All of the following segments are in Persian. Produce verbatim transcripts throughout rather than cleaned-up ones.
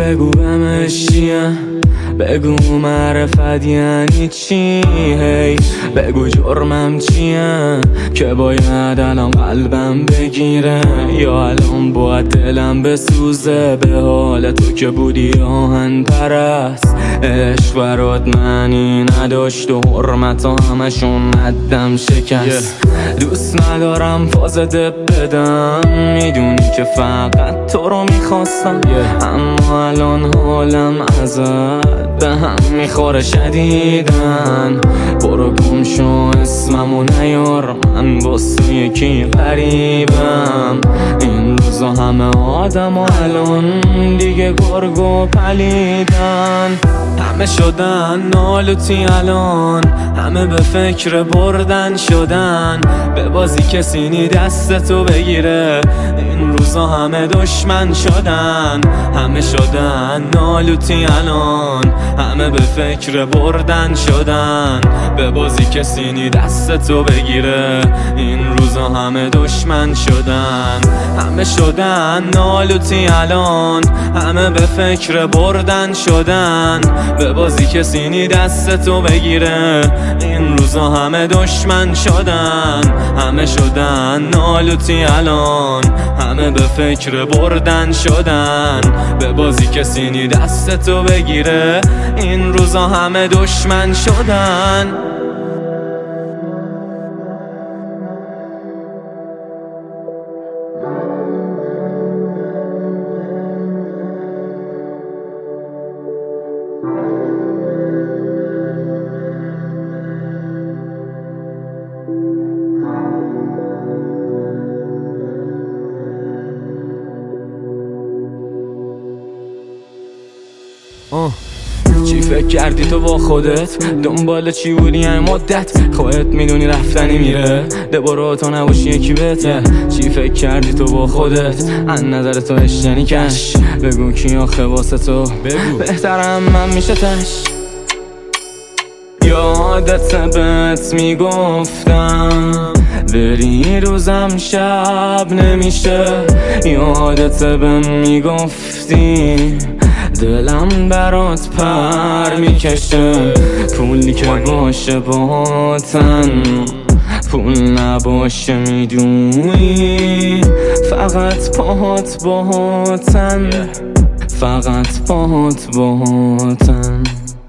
بگو بمش چیه، بگو معرفت یعنی چی، هی بگو جرمم چیه که باید الان قلبم بگیره، یا الان باید دلم بسوزه به حال تو که بودی آهن پرست. عشق برات معنی نداشت و حرمت ها همشون ندم شکست. yeah. دوست ندارم فازت بدم، میدونی که فقط تو رو میخواستم. yeah. اما الان حالم ازت به هم میخوره شدیدن. برو گم شو اسممو نیار، من واسه یکی غریبم. این روزا همه آدم و الان دیگه گرگ و پلیدن. همه شدن نالوتی الان، همه به فکر بردن شدن. به بازی کسی نی دستتو بگیره، این روزا همه دشمن شدن. همه شدن نالوتی الان، همه به فکر بردن شدن. به بازی کسی نی دستتو بگیره، این روزا همه دشمن شدن. همه شدن نالوتی الان، همه به فکر بردن شدن. به بازی کسی نی دستتو بگیره، این روزا همه دشمن شدن. همه شدن نالوتی الان، همه به فکر بردن شدن. به بازی کسی نی دستتو بگیره، این روزا همه دشمن شدن. آه. چی فکر کردی تو با خودت؟ دنبال چی بودی این مدت؟ خودت میدونی رفتنی میره، ده برو تو نباشی یکی بهته. چی فکر کردی تو با خودت؟ از نظر تو اشتنی کش، بگو کی آخه واسه تو بگو بهترم من میشه تش. یادت بهت میگفتم بری روزم شب نمیشه. یادت بهم میگفتی دلم برات پر میکشه. پولی که باشه باهاتن، پول نباشه میدونی فقط پاهات باهاتن، فقط پاهات باهاتن.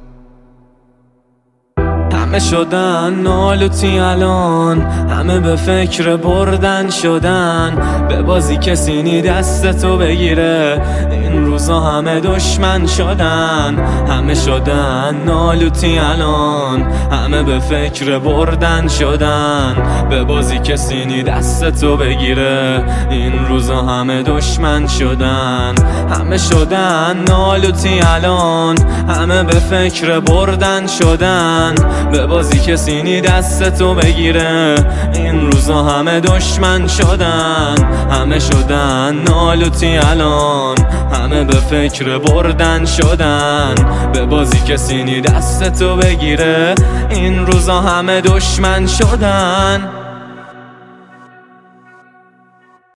همه شدن نالوتی الان، همه به فکر بردن شدن. به بازی کسی نی دستتو بگیره، این روزا همه دشمن شدن. همه شدن نالوتی الان، همه به فکر بردن شدن. به بازی کسی نی دستتو بگیره، این روزا همه دشمن شدن. همه شدن نالوتی الان، همه به فکر بردن شدن. به بازی کسی نی دستتو بگیره، این روزا همه دشمن شدن. همه شدن نالوتی الان، همه به فکر بردن شدن. به بازی کسی نی دستتو بگیره، این روزا همه دشمن شدن.